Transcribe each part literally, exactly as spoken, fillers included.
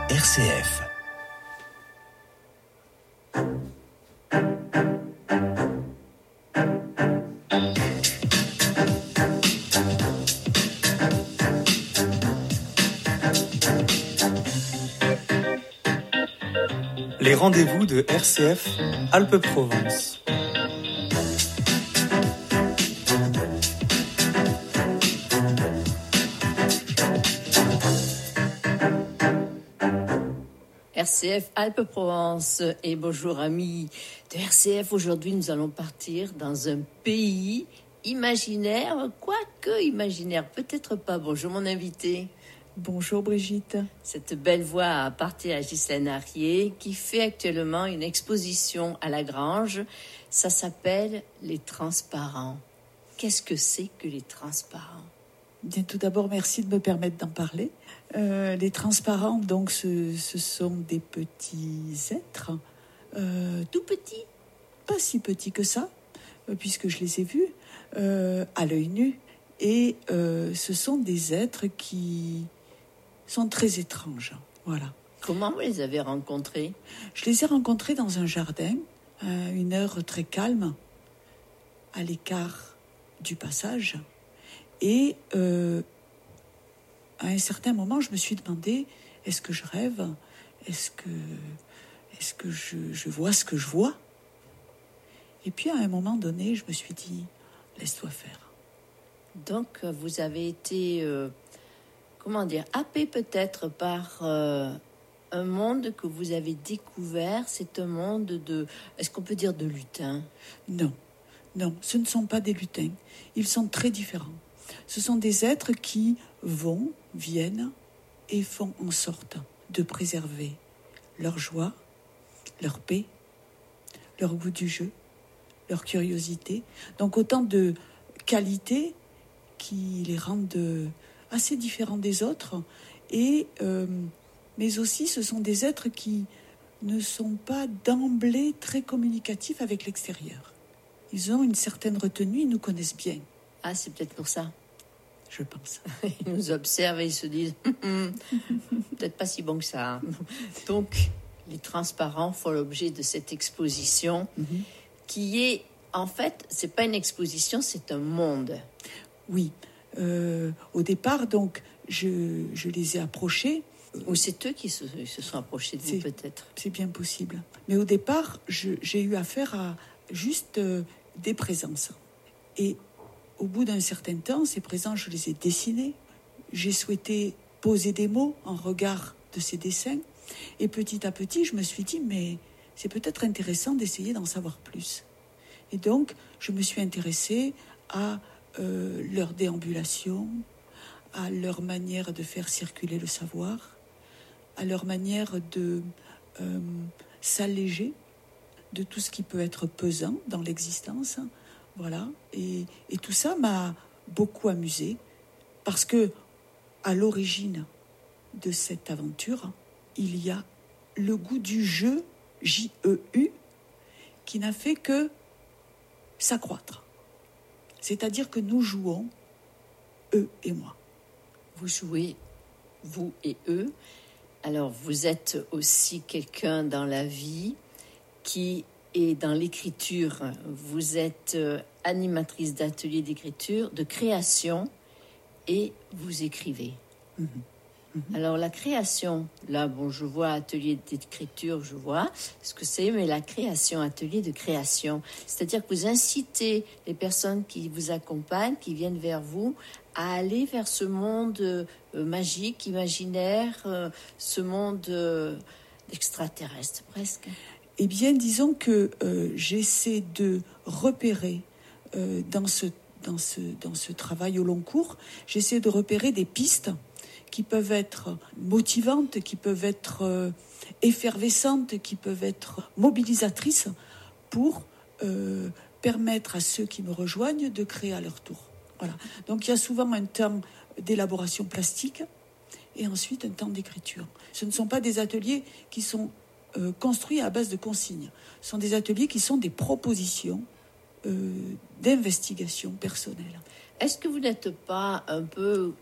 R C F. Les rendez-vous de R C F Alpes-Provence. R C F Alpes-Provence et bonjour amis de R C F. Aujourd'hui, nous allons partir dans un pays imaginaire, quoique imaginaire, peut-être pas. Bonjour mon invité. Bonjour Brigitte. Cette belle voix a parti à Ghislaine Arrier qui fait actuellement une exposition à la Grange. Ça s'appelle Les Transparents. Qu'est-ce que c'est que les transparents ? Bien, tout d'abord, merci de me permettre d'en parler. Euh, les transparents, donc, ce, ce sont des petits êtres. Euh, Tout petits ? Pas si petits que ça, euh, puisque je les ai vus euh, à l'œil nu. Et euh, ce sont des êtres qui sont très étranges. Voilà. Comment vous les avez rencontrés ? Je les ai rencontrés dans un jardin, à une heure très calme, à l'écart du passage. Et euh, à un certain moment, je me suis demandé, est-ce que je rêve ? Est-ce que, est-ce que je, je vois ce que je vois ? Et puis à un moment donné, je me suis dit, laisse-toi faire. Donc, vous avez été, euh, comment dire, happé peut-être par euh, un monde que vous avez découvert. C'est un monde de, est-ce qu'on peut dire de lutins ? Non, non, ce ne sont pas des lutins. Ils sont très différents. Ce sont des êtres qui vont, viennent et font en sorte de préserver leur joie, leur paix, leur goût du jeu, leur curiosité. Donc autant de qualités qui les rendent assez différents des autres. Et, euh, mais aussi, ce sont des êtres qui ne sont pas d'emblée très communicatifs avec l'extérieur. Ils ont une certaine retenue, ils nous connaissent bien. Ah, c'est peut-être pour ça. Je pense. Ils nous observent et ils se disent peut-être pas si bon que ça. Hein. Donc, les transparents font l'objet de cette exposition mm-hmm. qui est, en fait, c'est pas une exposition, c'est un monde. Oui. Euh, au départ, donc, je, je les ai approchés. Ou c'est eux qui se, se sont approchés de vous, peut-être. C'est bien possible. Mais au départ, je, j'ai eu affaire à juste euh, des présences. Et au bout d'un certain temps, ces présences, je les ai dessinées. J'ai souhaité poser des mots en regard de ces dessins. Et petit à petit, je me suis dit, mais c'est peut-être intéressant d'essayer d'en savoir plus. Et donc, je me suis intéressée à euh, leur déambulation, à leur manière de faire circuler le savoir, à leur manière de euh, s'alléger de tout ce qui peut être pesant dans l'existence. Voilà, et, et tout ça m'a beaucoup amusée parce que à l'origine de cette aventure, il y a le goût du jeu, J E U, qui n'a fait que s'accroître. C'est-à-dire que nous jouons, eux et moi. Vous jouez, vous et eux. Alors, vous êtes aussi quelqu'un dans la vie qui et dans l'écriture, vous êtes euh, animatrice d'atelier d'écriture, de création, et vous écrivez. Mmh. Mmh. Alors la création, là, bon, je vois atelier d'écriture, je vois ce que c'est, mais la création, atelier de création, c'est-à-dire que vous incitez les personnes qui vous accompagnent, qui viennent vers vous, à aller vers ce monde euh, magique, imaginaire, euh, ce monde euh, extraterrestre presque. Eh bien, disons que euh, j'essaie de repérer euh, dans, ce, dans, ce, dans ce travail au long cours, j'essaie de repérer des pistes qui peuvent être motivantes, qui peuvent être euh, effervescentes, qui peuvent être mobilisatrices pour euh, permettre à ceux qui me rejoignent de créer à leur tour. Voilà. Donc il y a souvent un temps d'élaboration plastique et ensuite un temps d'écriture. Ce ne sont pas des ateliers qui sont Euh, construits à base de consignes. Ce sont des ateliers qui sont des propositions euh, d'investigation personnelle. Est-ce que vous n'êtes pas un peu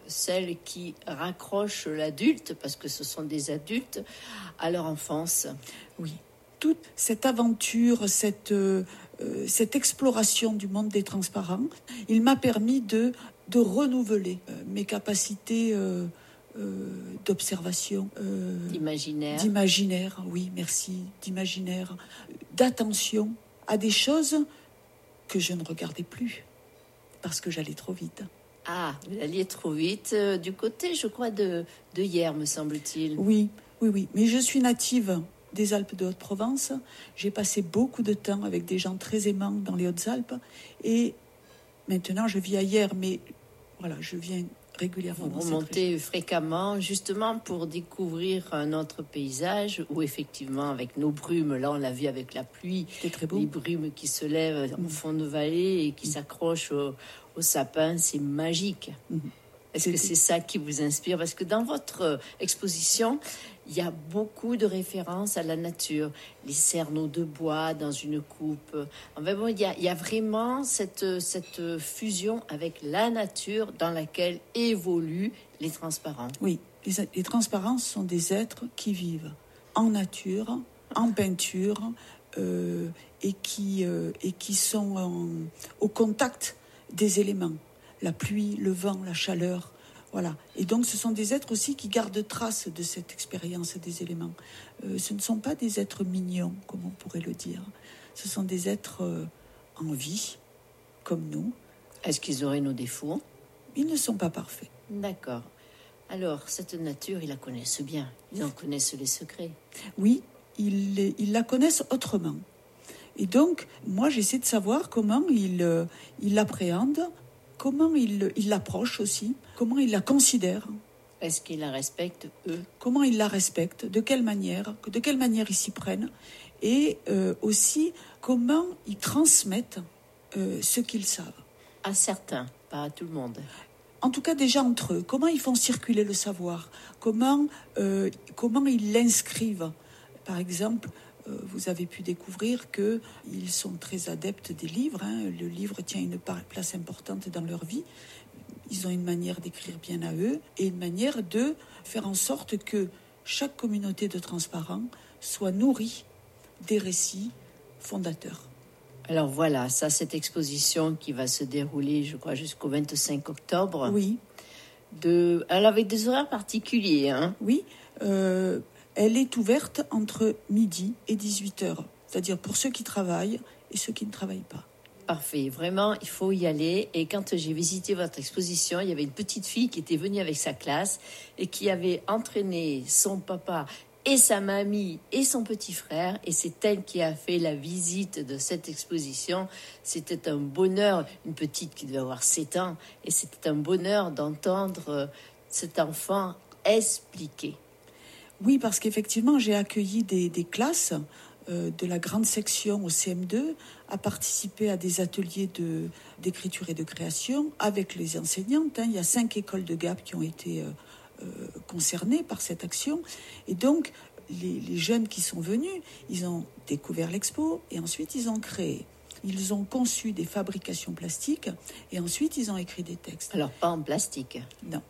celles qui raccrochent l'adulte, parce que ce sont des adultes, à leur enfance. Oui, toute cette aventure, cette, euh, cette exploration du monde des transparents, il m'a permis de, de renouveler euh, mes capacités euh, euh, d'observation. Euh, d'imaginaire. D'imaginaire, oui, merci, d'imaginaire, d'attention à des choses que je ne regardais plus, parce que j'allais trop vite. Ah, vous alliez trop vite, euh, du côté, je crois, de, de hier, me semble-t-il. Oui, oui, oui. Mais je suis native des Alpes de Haute-Provence. J'ai passé beaucoup de temps avec des gens très aimants dans les Hautes-Alpes. Et maintenant, je vis ailleurs, mais voilà, je viens régulièrement. Vous remontez fréquemment, justement pour découvrir un autre paysage où, effectivement, avec nos brumes, là, on l'a vu avec la pluie, très beau. Les brumes qui se lèvent mmh. au fond de vallée et qui mmh. s'accrochent au, au sapin, c'est magique. Mmh. Est-ce C'était... que c'est ça qui vous inspire? Parce que dans votre exposition, il y a beaucoup de références à la nature. Les cerneaux de bois dans une coupe. Enfin bon, il y a, il y a vraiment cette, cette fusion avec la nature dans laquelle évoluent les transparents. Oui, les, les transparents sont des êtres qui vivent en nature, en peinture, euh, et, qui, euh, et qui sont en, au contact des éléments. La pluie, le vent, la chaleur, voilà. Et donc, ce sont des êtres aussi qui gardent trace de cette expérience des éléments. Euh, ce ne sont pas des êtres mignons, comme on pourrait le dire. Ce sont des êtres euh, en vie, comme nous. Est-ce qu'ils auraient nos défauts? Ils ne sont pas parfaits. D'accord. Alors, cette nature, ils la connaissent bien. Ils en connaissent les secrets. Oui, ils, ils la connaissent autrement. Et donc, moi, j'essaie de savoir comment ils, euh, ils l'appréhendent, comment ils, ils l'approchent aussi, comment ils la considèrent. Est-ce qu'ils la respectent, eux? Comment ils la respectent, de quelle manière, de quelle manière ils s'y prennent, et euh, aussi comment ils transmettent euh, ce qu'ils savent. À certains, pas à tout le monde. En tout cas, déjà entre eux, comment ils font circuler le savoir, comment, euh, comment ils l'inscrivent. Par exemple, euh, vous avez pu découvrir qu'ils sont très adeptes des livres. Hein. Le livre tient une place importante dans leur vie. Ils ont une manière d'écrire bien à eux et une manière de faire en sorte que chaque communauté de transparents soit nourrie des récits fondateurs. Alors voilà, ça, cette exposition qui va se dérouler, je crois, jusqu'au vingt-cinq octobre. Oui. De... Elle avait des horaires particuliers, hein? Oui, euh, elle est ouverte entre midi et dix-huit heures, c'est-à-dire pour ceux qui travaillent et ceux qui ne travaillent pas. Parfait, vraiment, il faut y aller. Et quand j'ai visité votre exposition, il y avait une petite fille qui était venue avec sa classe et qui avait entraîné son papa et sa mamie et son petit frère. Et c'est elle qui a fait la visite de cette exposition. C'était un bonheur, une petite qui devait avoir sept ans. Et c'était un bonheur d'entendre cet enfant expliquer. Oui, parce qu'effectivement, j'ai accueilli des, des classes euh, de la grande section au C M deux à participer à des ateliers de, d'écriture et de création avec les enseignantes. Hein. Il y a cinq écoles de Gap qui ont été euh, euh, concernées par cette action. Et donc, les, les jeunes qui sont venus, ils ont découvert l'expo et ensuite ils ont créé. Ils ont conçu des fabrications plastiques et ensuite ils ont écrit des textes. Alors, pas en plastique? Non.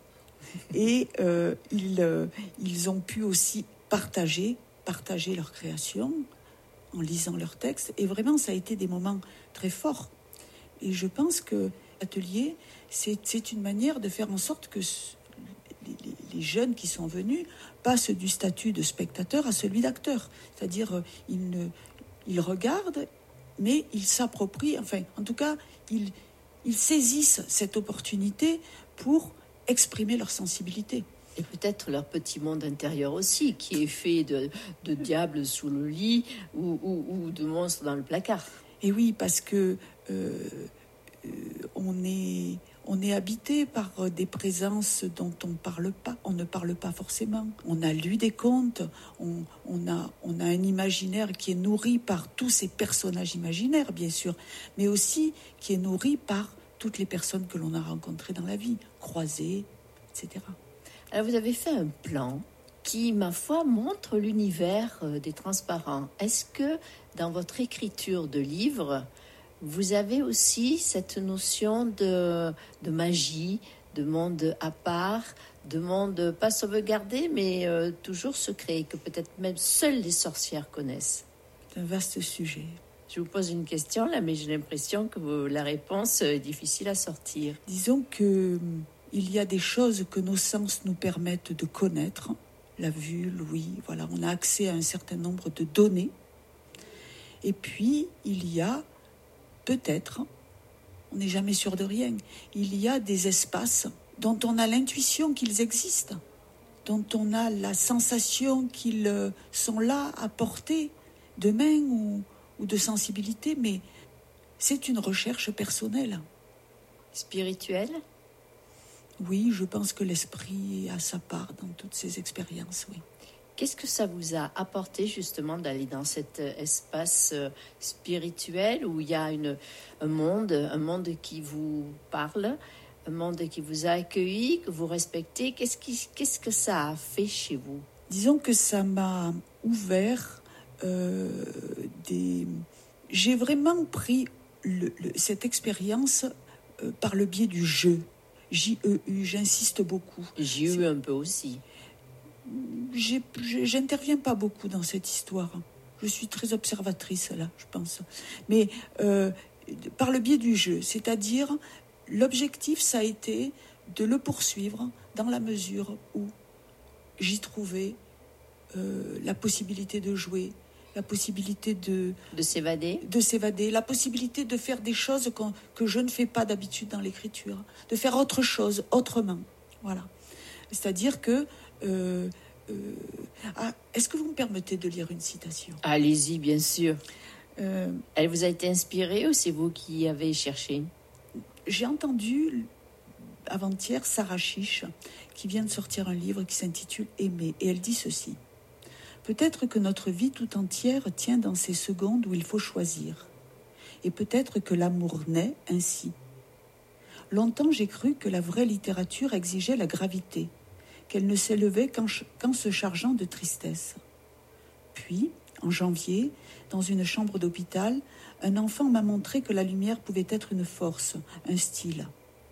Et euh, ils, euh, ils ont pu aussi partager, partager leur création en lisant leurs textes. Et vraiment, ça a été des moments très forts. Et je pense que l'atelier, c'est, c'est une manière de faire en sorte que les, les, les jeunes qui sont venus passent du statut de spectateur à celui d'acteur. C'est-à-dire, euh, ils, ne, ils regardent, mais ils s'approprient, enfin, en tout cas, ils, ils saisissent cette opportunité pour exprimer leur sensibilité. Et peut-être leur petit monde intérieur aussi, qui est fait de, de diables sous le lit ou, ou, ou de monstres dans le placard. Et oui, parce que euh, euh, on est, on est habité par des présences dont on parle pas, on ne parle pas forcément. On a lu des contes, on, on, a, on a un imaginaire qui est nourri par tous ces personnages imaginaires, bien sûr, mais aussi qui est nourri par toutes les personnes que l'on a rencontrées dans la vie, croisées, et cetera. Alors vous avez fait un plan qui, ma foi, montre l'univers des transparents. Est-ce que dans votre écriture de livre, vous avez aussi cette notion de, de magie, de monde à part, de monde pas sauvegardé, mais euh, toujours secret, que peut-être même seules les sorcières connaissent. C'est un vaste sujet. Je vous pose une question là, mais j'ai l'impression que vous, la réponse est difficile à sortir. Disons que il y a des choses que nos sens nous permettent de connaître. La vue, l'ouïe, voilà, on a accès à un certain nombre de données. Et puis, il y a peut-être, on n'est jamais sûr de rien, il y a des espaces dont on a l'intuition qu'ils existent, dont on a la sensation qu'ils sont là à portée de main ou, ou de sensibilité, mais c'est une recherche personnelle. Spirituelle ? Oui, je pense que l'esprit a sa part dans toutes ces expériences, oui. Qu'est-ce que ça vous a apporté justement d'aller dans cet espace spirituel où il y a une, un monde, un monde qui vous parle, un monde qui vous a accueilli, que vous respectez? Qu'est-ce, qui, qu'est-ce que ça a fait chez vous? Disons que ça m'a ouvert euh, des... J'ai vraiment pris le, le, cette expérience euh, par le biais du jeu. J E U, j'insiste beaucoup. J'ai eu un peu aussi. J'ai, j'interviens pas beaucoup dans cette histoire. Je suis très observatrice là, je pense. Mais euh, par le biais du jeu, c'est-à-dire l'objectif, ça a été de le poursuivre dans la mesure où j'y trouvais euh, la possibilité de jouer, la possibilité de de s'évader, de s'évader, la possibilité de faire des choses que je ne fais pas d'habitude dans l'écriture, de faire autre chose autrement. Voilà. C'est-à-dire que Euh, euh, ah, est-ce que vous me permettez de lire une citation? Allez-y, bien sûr. Euh, Elle vous a été inspirée ou c'est vous qui avez cherché? J'ai entendu avant-hier Sarah Chiche, qui vient de sortir un livre qui s'intitule « Aimer », et elle dit ceci. « Peut-être que notre vie tout entière tient dans ces secondes où il faut choisir. Et peut-être que l'amour naît ainsi. Longtemps, j'ai cru que la vraie littérature exigeait la gravité, qu'elle ne s'élevait qu'en, qu'en se chargeant de tristesse. Puis, en janvier, dans une chambre d'hôpital, un enfant m'a montré que la lumière pouvait être une force, un style.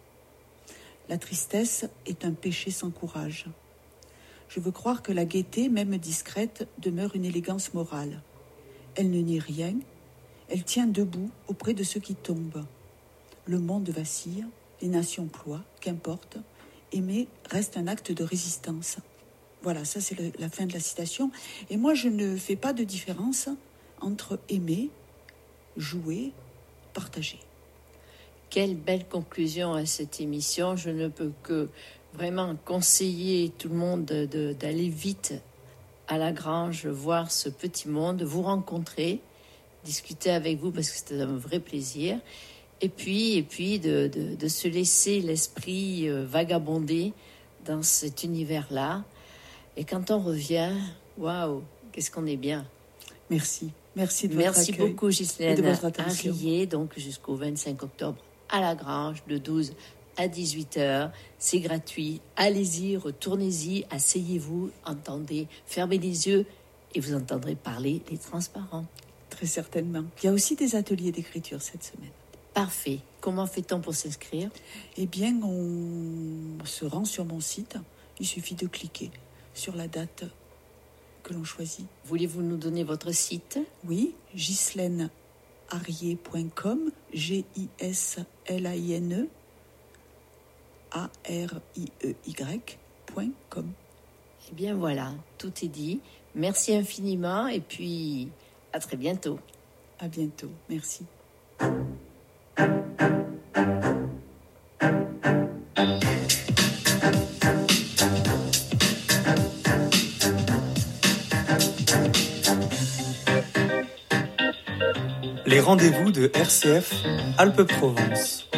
La tristesse est un péché sans courage. Je veux croire que la gaieté, même discrète, demeure une élégance morale. Elle ne nie rien, elle tient debout auprès de ceux qui tombent. Le monde vacille, les nations ploient, qu'importe. Aimer reste un acte de résistance. Voilà, ça c'est le, la fin de la citation. Et moi, je ne fais pas de différence entre aimer, jouer, partager. Quelle belle conclusion à cette émission. Je ne peux que vraiment conseiller tout le monde de, de, d'aller vite à la Grange, voir ce petit monde, vous rencontrer, discuter avec vous parce que c'était un vrai plaisir. Et puis, et puis de, de, de se laisser l'esprit euh, vagabonder dans cet univers-là. Et quand on revient, waouh, qu'est-ce qu'on est bien. Merci. Merci de votre Merci accueil beaucoup, Ghislaine et de votre attention. Harrier, donc jusqu'au vingt-cinq octobre à la Grange, de douze à dix-huit heures. C'est gratuit. Allez-y, retournez-y, asseyez-vous, entendez, fermez les yeux et vous entendrez parler les transparents. Très certainement. Il y a aussi des ateliers d'écriture cette semaine. Parfait. Comment fait-on pour s'inscrire? Eh bien, on se rend sur mon site. Il suffit de cliquer sur la date que l'on choisit. Voulez-vous nous donner votre site? Oui, ghislaine harrier point com, G I S L A I N E A R I E Y point com. Eh bien voilà, tout est dit. Merci infiniment et puis à très bientôt. À bientôt. Merci. Les rendez-vous de R C F Alpes-Provence.